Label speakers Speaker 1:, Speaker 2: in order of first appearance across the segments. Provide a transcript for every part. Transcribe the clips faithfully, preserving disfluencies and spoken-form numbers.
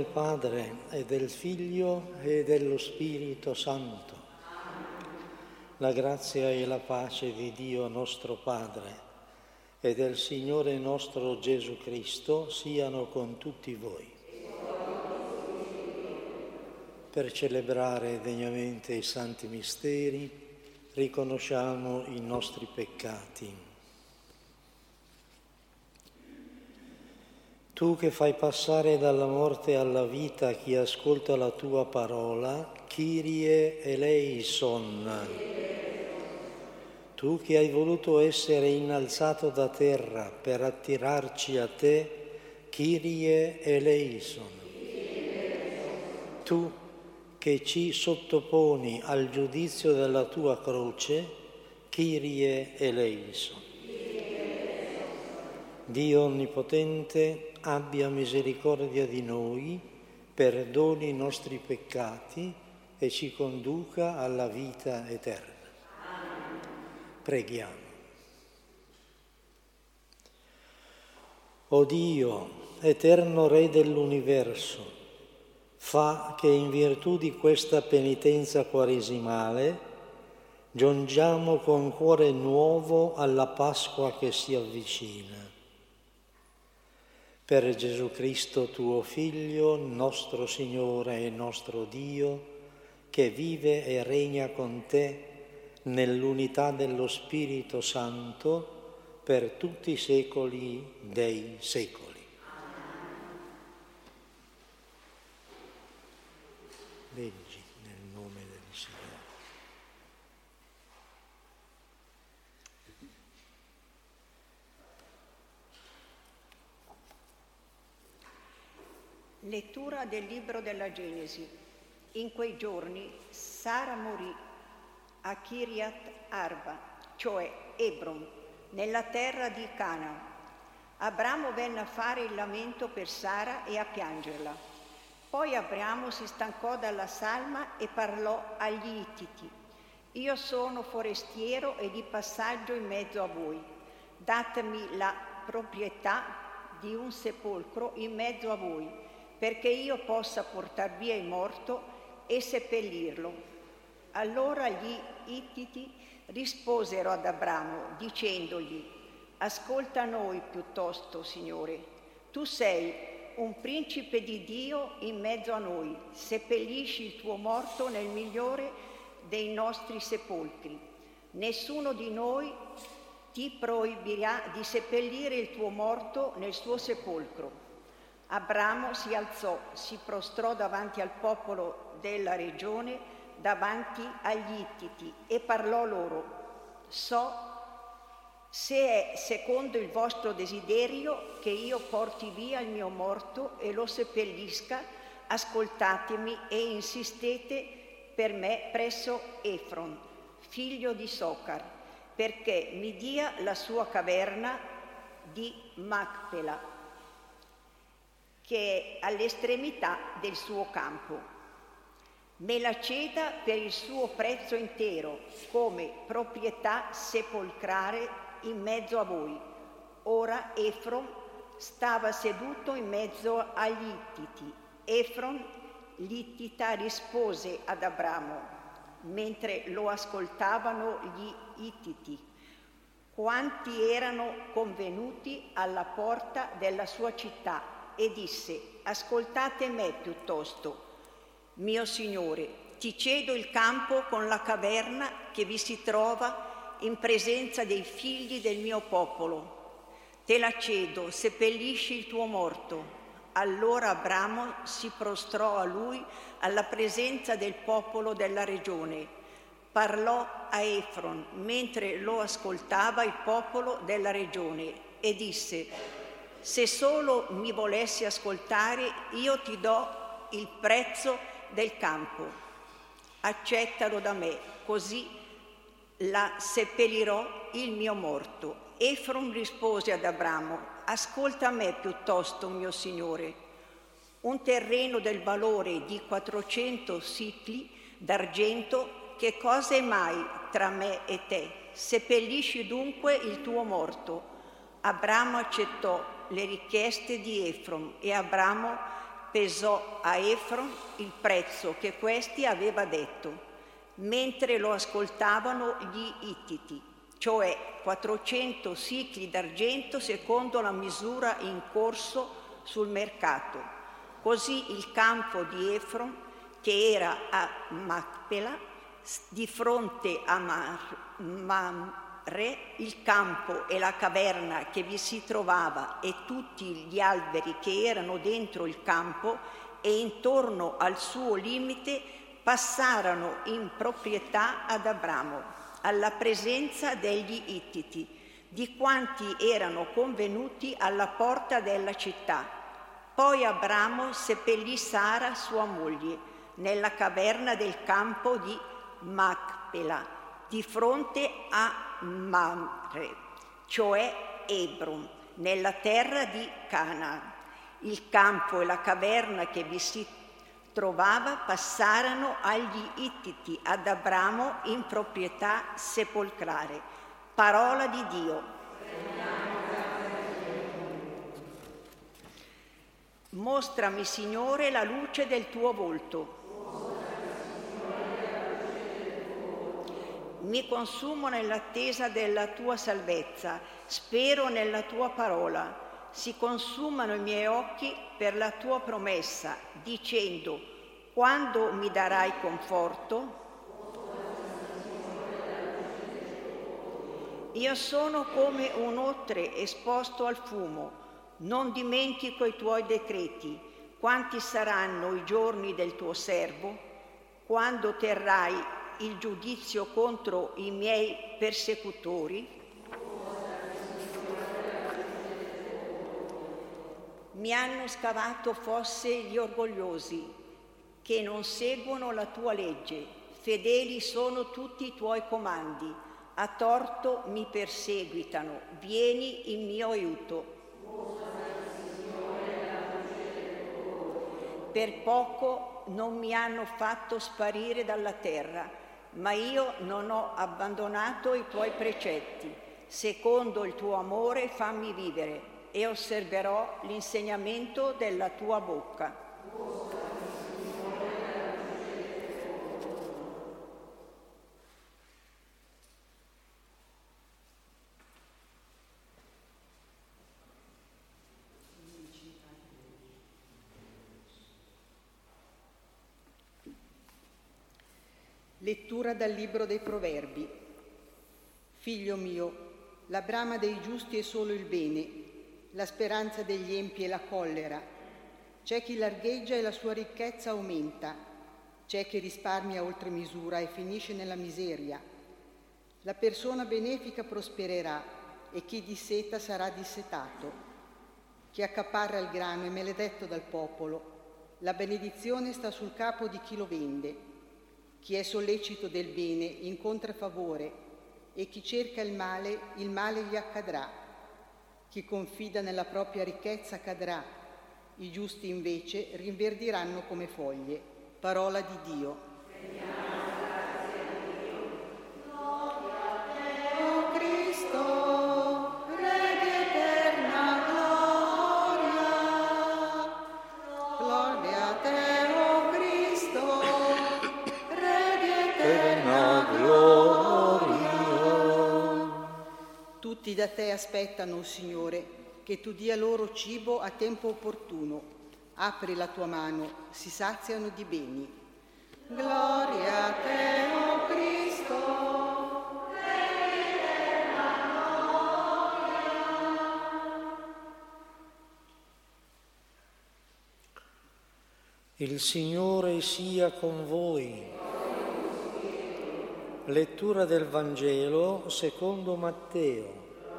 Speaker 1: del Padre e del Figlio e dello Spirito Santo. La grazia e la pace di Dio nostro Padre e del Signore nostro Gesù Cristo siano con tutti voi. Per celebrare degnamente i santi misteri, riconosciamo i nostri peccati. Tu che fai passare dalla morte alla vita chi ascolta la tua parola, Kyrie eleison. Tu che hai voluto essere innalzato da terra per attirarci a te, Kyrie eleison. Tu che ci sottoponi al giudizio della tua croce, Kyrie eleison. Dio Onnipotente, abbia misericordia di noi, perdoni i nostri peccati e ci conduca alla vita eterna. Amen. Preghiamo. O Dio, eterno Re dell'universo, fa che in virtù di questa penitenza quaresimale giungiamo con cuore nuovo alla Pasqua che si avvicina. Per Gesù Cristo, tuo Figlio, nostro Signore e nostro Dio, che vive e regna con te nell'unità dello Spirito Santo per tutti i secoli dei secoli. Leggi nel nome del Signore.
Speaker 2: Lettura del libro della Genesi. In quei giorni Sara morì a Kiriat Arba, cioè Hebron, nella terra di Canaan. Abramo venne a fare il lamento per Sara e a piangerla. Poi Abramo si stancò dalla salma e parlò agli Ittiti. Io sono forestiero e di passaggio in mezzo a voi. Datemi la proprietà di un sepolcro in mezzo a voi, perché io possa portar via il morto e seppellirlo. Allora gli Ittiti risposero ad Abramo, dicendogli: ascolta noi piuttosto, Signore. Tu sei un principe di Dio in mezzo a noi. Seppellisci il tuo morto nel migliore dei nostri sepolcri. Nessuno di noi ti proibirà di seppellire il tuo morto nel suo sepolcro. Abramo si alzò, si prostrò davanti al popolo della regione, davanti agli Ittiti, e parlò loro: so se è secondo il vostro desiderio che io porti via il mio morto e lo seppellisca, ascoltatemi e insistete per me presso Efron, figlio di Socar, perché mi dia la sua caverna di Macpela, che è all'estremità del suo campo. Me la ceda per il suo prezzo intero, come proprietà sepolcrale in mezzo a voi. Ora Efron stava seduto in mezzo agli Ittiti. Efron, l'Ittita, rispose ad Abramo, mentre lo ascoltavano gli Ittiti, quanti erano convenuti alla porta della sua città, e disse: ascoltate me piuttosto, mio Signore, ti cedo il campo con la caverna che vi si trova in presenza dei figli del mio popolo. Te la cedo, seppellisci il tuo morto. Allora Abramo si prostrò a lui alla presenza del popolo della regione. Parlò a Efron mentre lo ascoltava il popolo della regione e disse: se solo mi volessi ascoltare, io ti do il prezzo del campo. Accettalo da me, così la seppellirò il mio morto. Efron rispose ad Abramo: ascolta me piuttosto, mio Signore. Un terreno del valore di quattrocento sicli d'argento, che cosa è mai tra me e te? Seppellisci dunque il tuo morto. Abramo accettò le richieste di Efron e Abramo pesò a Efron il prezzo che questi aveva detto, mentre lo ascoltavano gli Ittiti, cioè quattrocento sicli d'argento secondo la misura in corso sul mercato. Così il campo di Efron, che era a Macpela, di fronte a Mamre, il campo e la caverna che vi si trovava e tutti gli alberi che erano dentro il campo e intorno al suo limite passarono in proprietà ad Abramo, alla presenza degli Ittiti, di quanti erano convenuti alla porta della città. Poi Abramo seppellì Sara, sua moglie, nella caverna del campo di Macpela, di fronte a Mamre, cioè Ebron, nella terra di Canaan. Il campo e la caverna che vi si trovava passarono agli Ittiti ad Abramo in proprietà sepolcrale. Parola di Dio. Mostrami, Signore, la luce del tuo volto. Mi consumo nell'attesa della tua salvezza, spero nella tua parola. Si consumano i miei occhi per la tua promessa, dicendo: quando mi darai conforto? Io sono come un otre esposto al fumo, non dimentico i tuoi decreti. Quanti saranno i giorni del tuo servo? Quando terrai il giudizio contro i miei persecutori? Mi hanno scavato fosse gli orgogliosi, che non seguono la tua legge. Fedeli sono tutti i tuoi comandi, a torto mi perseguitano. Vieni in mio aiuto. Per poco non mi hanno fatto sparire dalla terra, ma io non ho abbandonato i tuoi precetti. Secondo il tuo amore fammi vivere e osserverò l'insegnamento della tua bocca.
Speaker 3: Lettura dal Libro dei Proverbi. Figlio mio, la brama dei giusti è solo il bene, la speranza degli empi è la collera. C'è chi largheggia e la sua ricchezza aumenta, c'è chi risparmia oltre misura e finisce nella miseria. La persona benefica prospererà e chi disseta sarà dissetato. Chi accaparra il grano è maledetto dal popolo, la benedizione sta sul capo di chi lo vende. Chi è sollecito del bene incontra favore e chi cerca il male, il male gli accadrà. Chi confida nella propria ricchezza cadrà, i giusti invece rinverdiranno come foglie. Parola di Dio. Tutti da te aspettano, o Signore, che tu dia loro cibo a tempo opportuno. Apri la tua mano, si saziano di beni. Gloria a te, o Cristo.
Speaker 1: Il Signore sia con voi. Lettura del Vangelo secondo Matteo.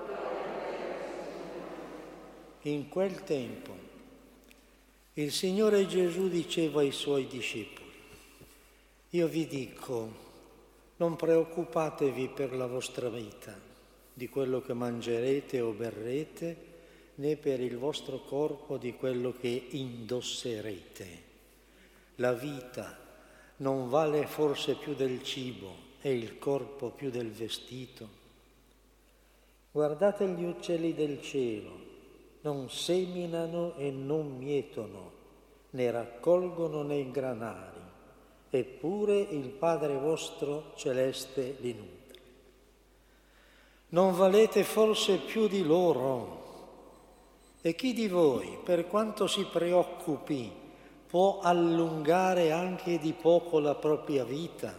Speaker 1: In quel tempo il Signore Gesù diceva ai Suoi discepoli: io vi dico, non preoccupatevi per la vostra vita, di quello che mangerete o berrete, né per il vostro corpo di quello che indosserete. La vita non vale forse più del cibo e il corpo più del vestito? Guardate gli uccelli del cielo, non seminano e non mietono, ne raccolgono nei granari, eppure il Padre vostro celeste li nutre. Non valete forse più di loro? E chi di voi, per quanto si preoccupi, può allungare anche di poco la propria vita?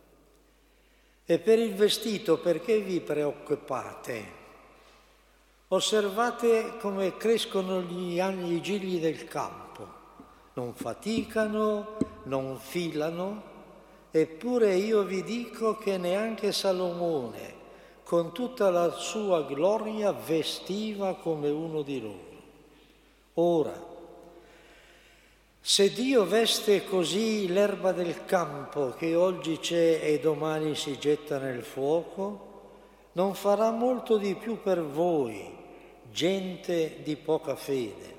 Speaker 1: E per il vestito perché vi preoccupate? Osservate come crescono gli, i gigli del campo. Non faticano, non filano, eppure io vi dico che neanche Salomone, con tutta la sua gloria, vestiva come uno di loro. Ora, se Dio veste così l'erba del campo che oggi c'è e domani si getta nel fuoco, non farà molto di più per voi, gente di poca fede.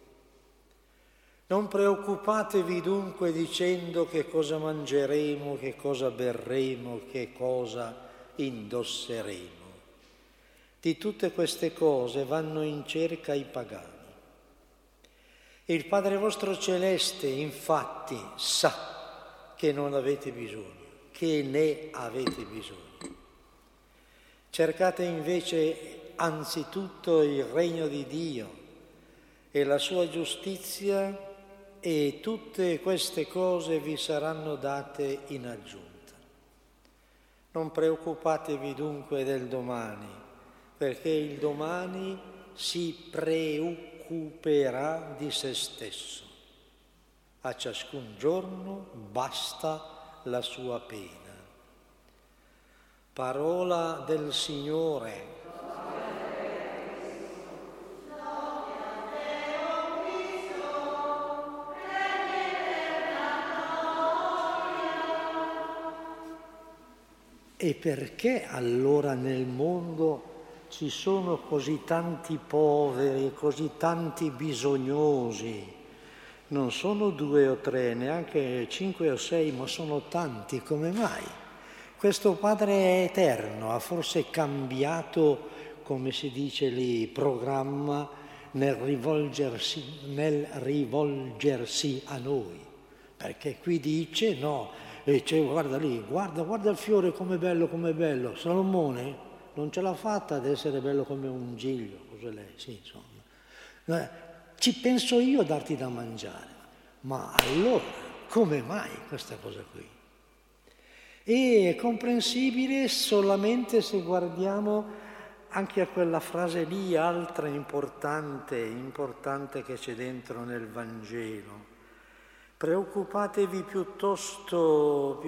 Speaker 1: Non preoccupatevi dunque dicendo che cosa mangeremo, che cosa berremo, che cosa indosseremo. Di tutte queste cose vanno in cerca i pagani. Il Padre vostro celeste, infatti, sa che non avete bisogno, che ne avete bisogno. Cercate invece anzitutto il regno di Dio e la sua giustizia, e tutte queste cose vi saranno date in aggiunta. Non preoccupatevi dunque del domani, perché il domani si preoccuperà di se stesso. A ciascun giorno basta la sua pena. Parola del Signore. E perché allora nel mondo ci sono così tanti poveri, così tanti bisognosi? Non sono due o tre, neanche cinque o sei, ma sono tanti. Come mai? Questo Padre è eterno, ha forse cambiato, come si dice lì, programma nel rivolgersi, nel rivolgersi a noi. Perché qui dice no. E c'è, guarda lì, guarda, guarda il fiore com'è bello, com'è bello. Salomone non ce l'ha fatta ad essere bello come un giglio, cos'è lei? Sì, insomma. Ci penso io a darti da mangiare. Ma allora, come mai questa cosa qui? E è comprensibile solamente se guardiamo anche a quella frase lì, altra importante, importante che c'è dentro nel Vangelo. Preoccupatevi piuttosto,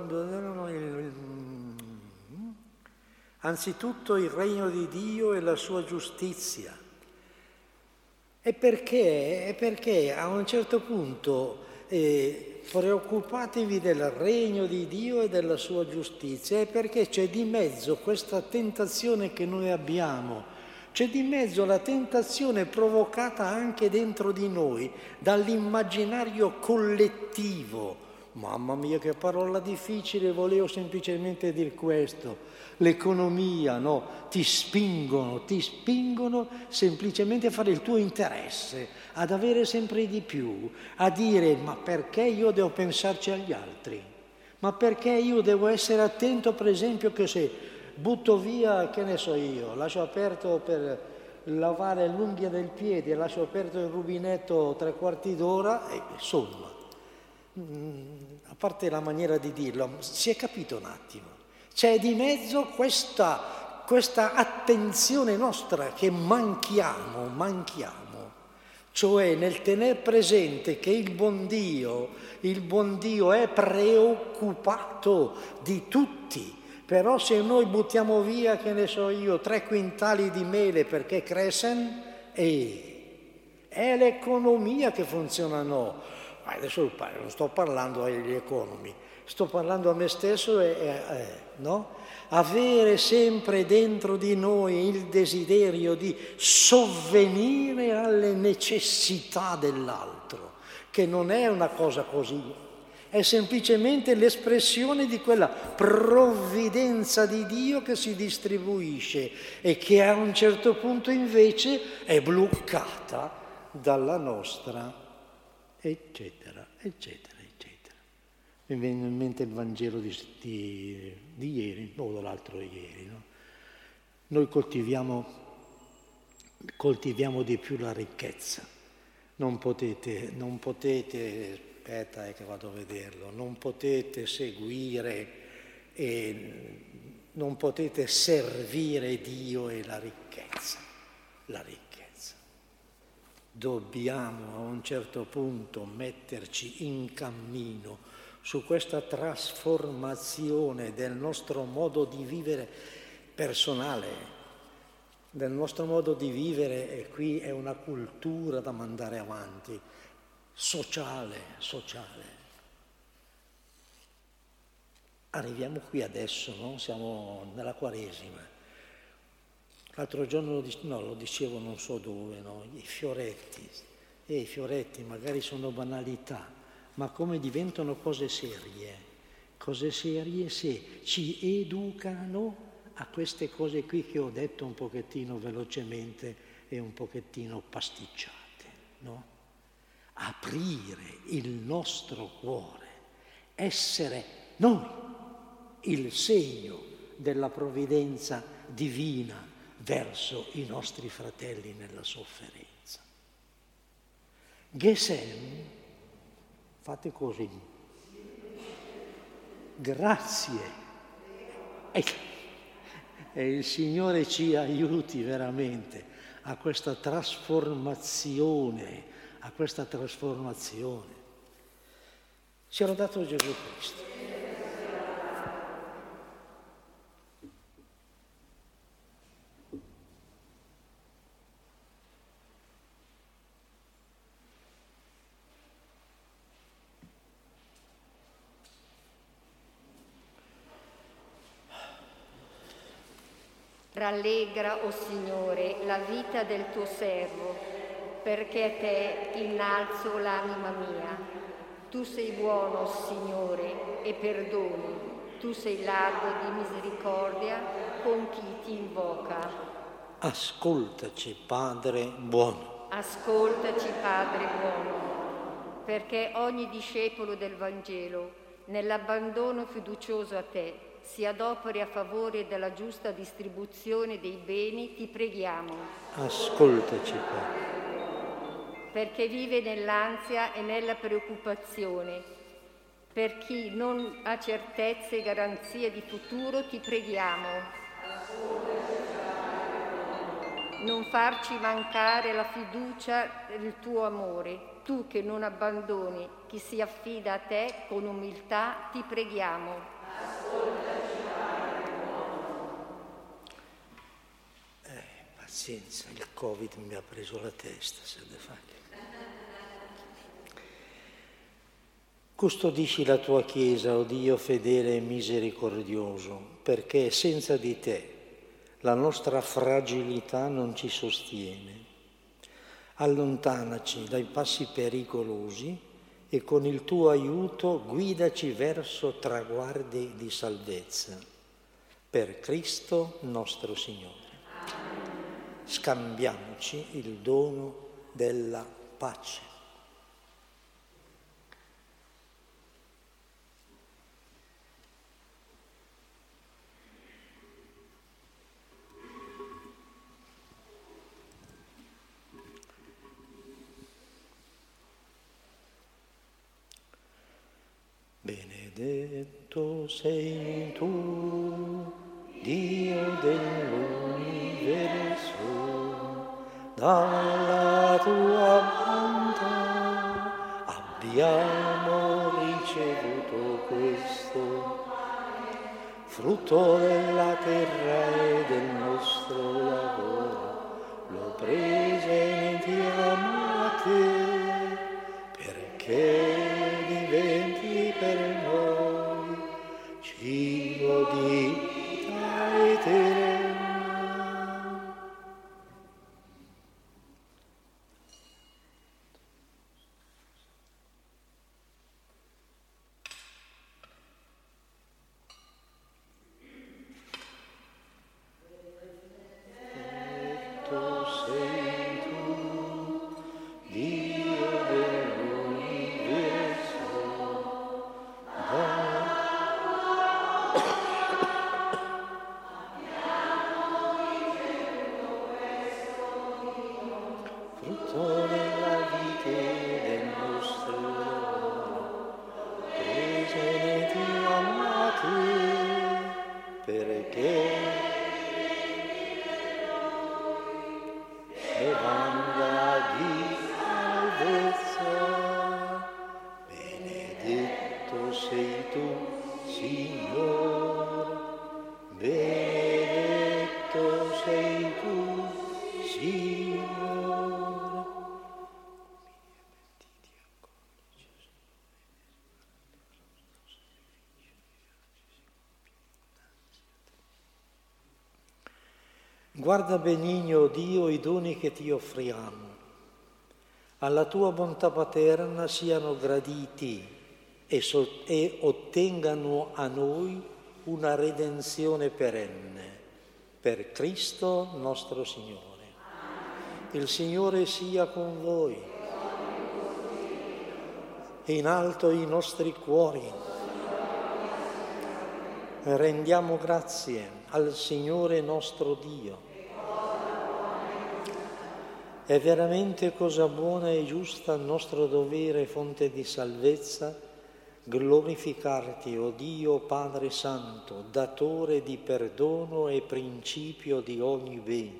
Speaker 1: anzitutto il regno di Dio e la sua giustizia. E perché? E perché a un certo punto eh, preoccupatevi del regno di Dio e della sua giustizia, e perché c'è di mezzo questa tentazione che noi abbiamo. C'è di mezzo la tentazione provocata anche dentro di noi dall'immaginario collettivo. Mamma mia, che parola difficile, volevo semplicemente dire questo. L'economia, no? Ti spingono, ti spingono semplicemente a fare il tuo interesse, ad avere sempre di più, a dire ma perché io devo pensarci agli altri? Ma perché io devo essere attento, per esempio, che se butto via, che ne so io, lascio aperto per lavare l'unghia del piede, lascio aperto il rubinetto tre quarti d'ora, e insomma, a parte la maniera di dirlo, si è capito un attimo. C'è di mezzo questa, questa attenzione nostra che manchiamo, manchiamo, cioè nel tener presente che il buon Dio, il buon Dio è preoccupato di tutti. Però se noi buttiamo via, che ne so io, tre quintali di mele perché crescen, eh, è l'economia che funziona, no. Ma adesso non sto parlando agli economi, sto parlando a me stesso e, eh, no? Avere sempre dentro di noi il desiderio di sovvenire alle necessità dell'altro, che non è una cosa così. È semplicemente l'espressione di quella provvidenza di Dio che si distribuisce e che a un certo punto invece è bloccata dalla nostra eccetera, eccetera, eccetera. Mi viene in mente il Vangelo di, di, di ieri, o l'altro ieri, no? Noi coltiviamo, coltiviamo di più la ricchezza. Non potete, non potete, aspetta eh, che vado a vederlo, non potete seguire e non potete servire Dio e la ricchezza, la ricchezza. Dobbiamo a un certo punto metterci in cammino su questa trasformazione del nostro modo di vivere personale, del nostro modo di vivere, e qui è una cultura da mandare avanti, sociale, sociale. Arriviamo qui adesso, no? Siamo nella Quaresima. L'altro giorno, no, lo dicevo non so dove, no? I fioretti. E i fioretti magari sono banalità, ma come diventano cose serie? Cose serie se ci educano a queste cose qui che ho detto un pochettino velocemente e un pochettino pasticciate, no? Aprire il nostro cuore, essere noi il segno della provvidenza divina verso i nostri fratelli nella sofferenza. Gesem, fate così, grazie, e, e il Signore ci aiuti veramente a questa trasformazione, a questa trasformazione. Ci ha dato Gesù Cristo.
Speaker 4: Rallegra, o Signore, la vita del tuo servo, perché a te innalzo l'anima mia. Tu sei buono, Signore, e perdoni. Tu sei largo di misericordia con chi ti invoca.
Speaker 1: Ascoltaci, Padre buono.
Speaker 4: Ascoltaci, Padre buono, perché ogni discepolo del Vangelo, nell'abbandono fiducioso a te, si adoperi a favore della giusta distribuzione dei beni, ti preghiamo.
Speaker 1: Ascoltaci, Padre.
Speaker 4: Perché vive nell'ansia e nella preoccupazione, per chi non ha certezze e garanzie di futuro, ti preghiamo. Non farci mancare la fiducia del tuo amore, tu che non abbandoni chi si affida a te con umiltà, ti preghiamo.
Speaker 1: Eh, pazienza, il Covid mi ha preso la testa, se ne fa che... Custodisci la tua Chiesa, o Dio fedele e misericordioso, perché senza di te la nostra fragilità non ci sostiene. Allontanaci dai passi pericolosi e con il tuo aiuto guidaci verso traguardi di salvezza. Per Cristo nostro Signore. Scambiamoci il dono della pace. Benedetto sei tu, Dio dell'universo, dalla tua bontà abbiamo ricevuto questo, frutto della terra e del nostro lavoro, lo presentiamo a te, perché diventi per noi cibo di vita eterna. Tu sei tu, Dio dell'universo, Guarda benigno, Dio, i doni che ti offriamo. Alla tua bontà paterna siano graditi e, so- e ottengano a noi una redenzione perenne. Per Cristo nostro Signore. Il Signore sia con voi. In alto i nostri cuori. Rendiamo grazie al Signore nostro Dio. È veramente cosa buona e giusta, nostro dovere e fonte di salvezza, glorificarti, o Dio Padre Santo, datore di perdono e principio di ogni bene.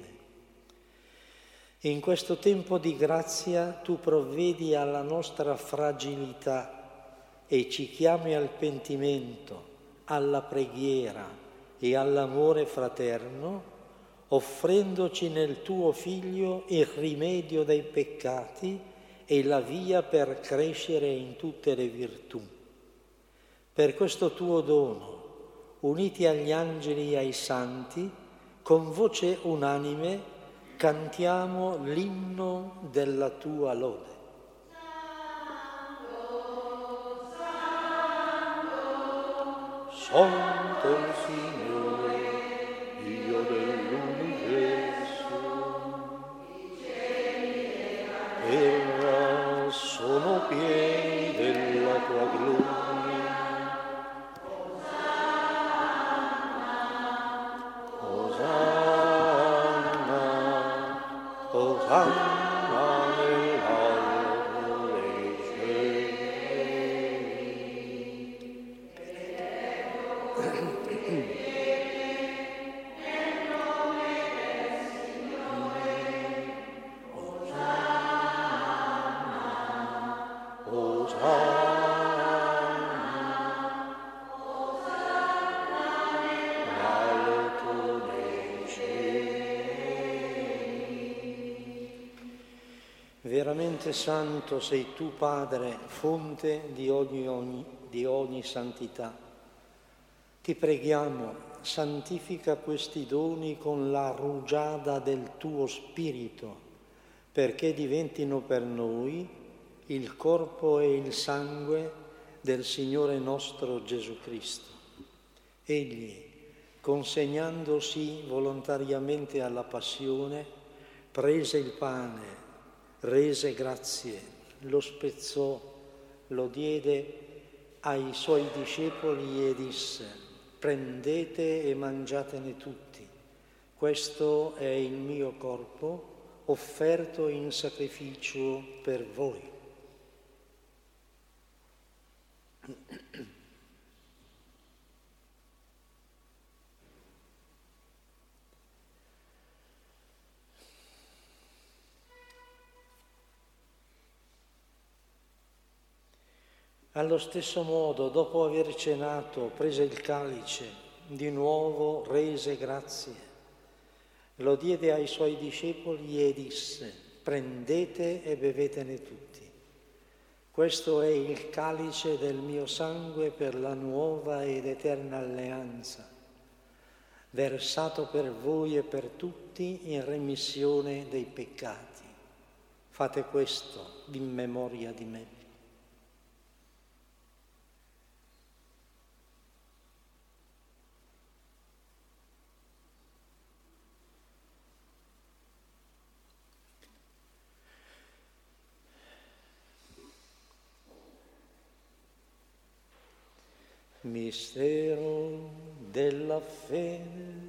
Speaker 1: In questo tempo di grazia tu provvedi alla nostra fragilità e ci chiami al pentimento, alla preghiera e all'amore fraterno, offrendoci nel tuo Figlio il rimedio dei peccati e la via per crescere in tutte le virtù. Per questo tuo dono, uniti agli angeli e ai santi, con voce unanime cantiamo l'inno della tua lode. Santo il Signore, Dio dell'universo, terra sono pieni della tua gloria. Osanna, Osanna nell'alto dei cieli. Veramente santo sei tu, Padre, fonte di ogni, ogni, di ogni santità. Ti preghiamo, santifica questi doni con la rugiada del tuo Spirito, perché diventino per noi il corpo e il sangue del Signore nostro Gesù Cristo. Egli, consegnandosi volontariamente alla passione, prese il pane, rese grazie, lo spezzò, lo diede ai suoi discepoli e disse: prendete e mangiatene tutti, questo è il mio corpo offerto in sacrificio per voi. Allo stesso modo, dopo aver cenato, prese il calice, di nuovo rese grazie, lo diede ai suoi discepoli e disse: prendete e bevetene tutti. Questo è il calice del mio sangue per la nuova ed eterna alleanza, versato per voi e per tutti in remissione dei peccati. Fate questo in memoria di me. Mistero della fede.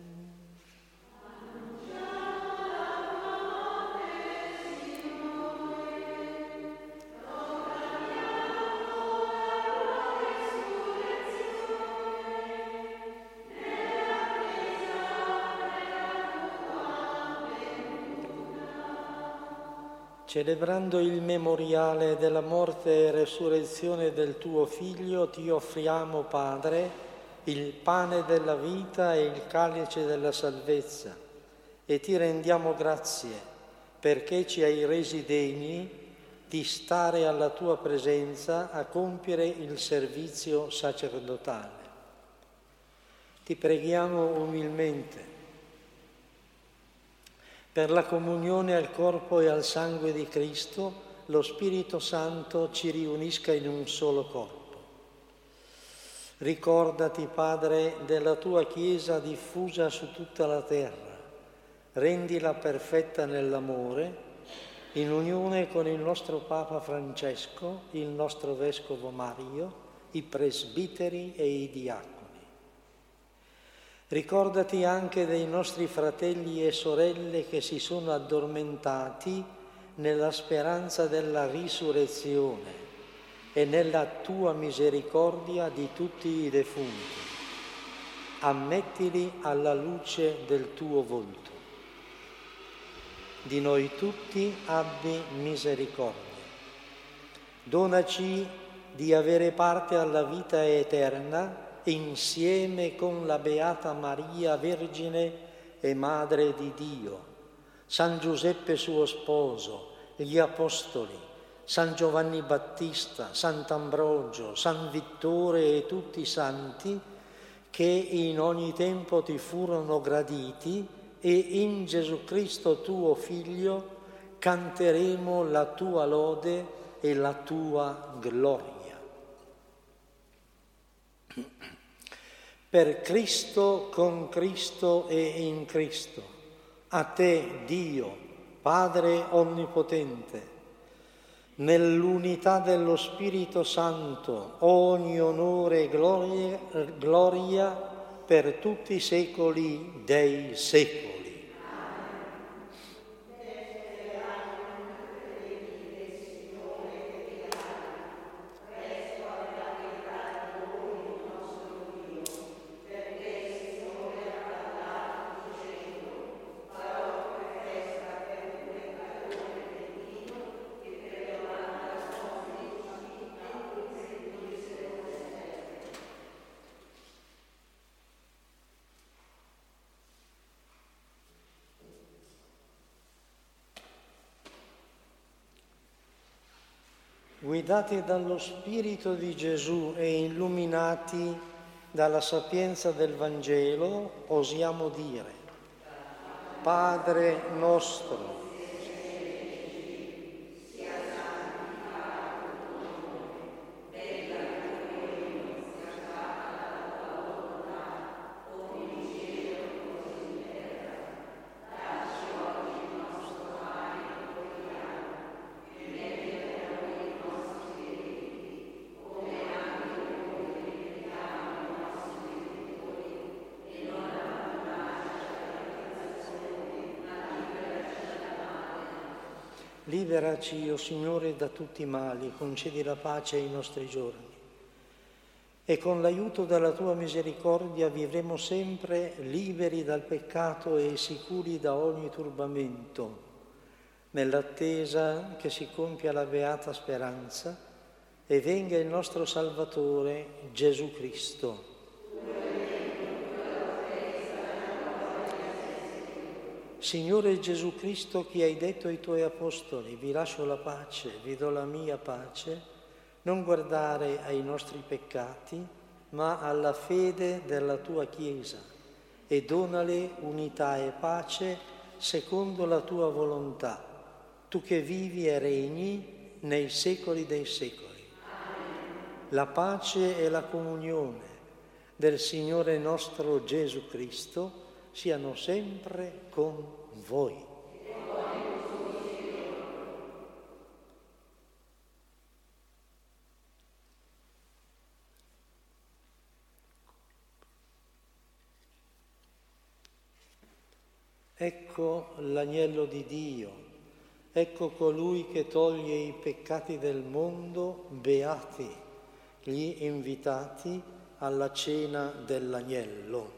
Speaker 1: Celebrando il memoriale della morte e resurrezione del tuo Figlio, ti offriamo, Padre, il pane della vita e il calice della salvezza, e ti rendiamo grazie perché ci hai resi degni di stare alla tua presenza a compiere il servizio sacerdotale. Ti preghiamo umilmente Per la comunione al corpo e al sangue di Cristo, lo Spirito Santo ci riunisca in un solo corpo. Ricordati, Padre, della tua Chiesa diffusa su tutta la terra. Rendila perfetta nell'amore, in unione con il nostro Papa Francesco, il nostro Vescovo Mario, i presbiteri e i diaconi. Ricordati anche dei nostri fratelli e sorelle che si sono addormentati nella speranza della risurrezione e nella tua misericordia di tutti i defunti. Ammettili alla luce del tuo volto. Di noi tutti abbi misericordia. Donaci di avere parte alla vita eterna insieme con la Beata Maria, Vergine e Madre di Dio, San Giuseppe suo sposo, gli Apostoli, San Giovanni Battista, Sant'Ambrogio, San Vittore e tutti i santi che in ogni tempo ti furono graditi, e in Gesù Cristo tuo Figlio canteremo la tua lode e la tua gloria. Per Cristo, con Cristo e in Cristo, a te, Dio, Padre Onnipotente, nell'unità dello Spirito Santo, ogni onore e gloria, gloria per tutti i secoli dei secoli. Guidati dallo Spirito di Gesù e illuminati dalla sapienza del Vangelo, osiamo dire: Padre nostro, liberaci, o Signore, da tutti i mali, concedi la pace ai nostri giorni e con l'aiuto della tua misericordia vivremo sempre liberi dal peccato e sicuri da ogni turbamento, nell'attesa che si compia la beata speranza e venga il nostro Salvatore Gesù Cristo. Signore Gesù Cristo, che hai detto ai tuoi apostoli: vi lascio la pace, vi do la mia pace, non guardare ai nostri peccati, ma alla fede della tua Chiesa, e donale unità e pace secondo la tua volontà, tu che vivi e regni nei secoli dei secoli. Amen. La pace e la comunione del Signore nostro Gesù Cristo siano sempre con voi. Ecco l'agnello di Dio, ecco colui che toglie i peccati del mondo, beati gli invitati alla cena dell'agnello.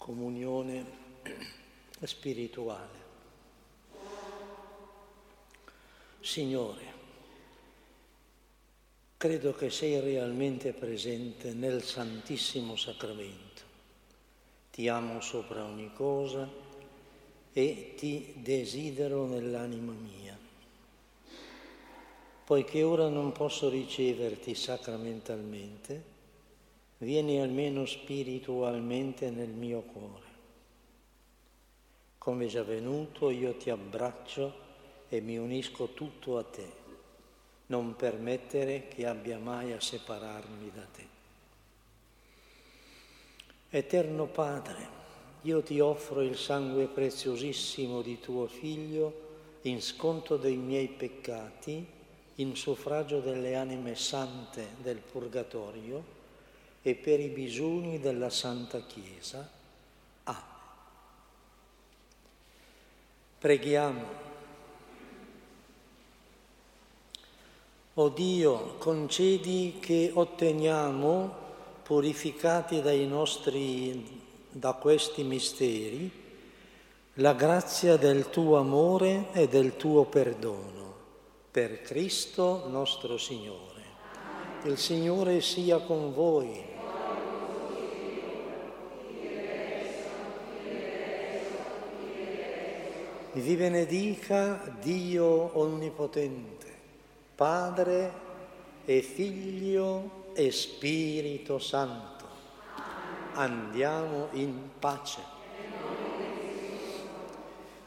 Speaker 1: comunione spirituale. Signore, credo che sei realmente presente nel Santissimo Sacramento. Ti amo sopra ogni cosa e ti desidero nell'anima mia. Poiché ora non posso riceverti sacramentalmente, vieni almeno spiritualmente nel mio cuore. Come già venuto, io ti abbraccio e mi unisco tutto a te. Non permettere che abbia mai a separarmi da te. Eterno Padre, io ti offro il sangue preziosissimo di tuo Figlio in sconto dei miei peccati, in suffragio delle anime sante del Purgatorio e per i bisogni della Santa Chiesa. Amen. Preghiamo. O Dio, concedi che otteniamo, purificati dai nostri, da questi misteri, la grazia del tuo amore e del tuo perdono. Per Cristo nostro Signore. Il Signore sia con voi. Vi benedica Dio Onnipotente, Padre e Figlio e Spirito Santo. Andiamo in pace.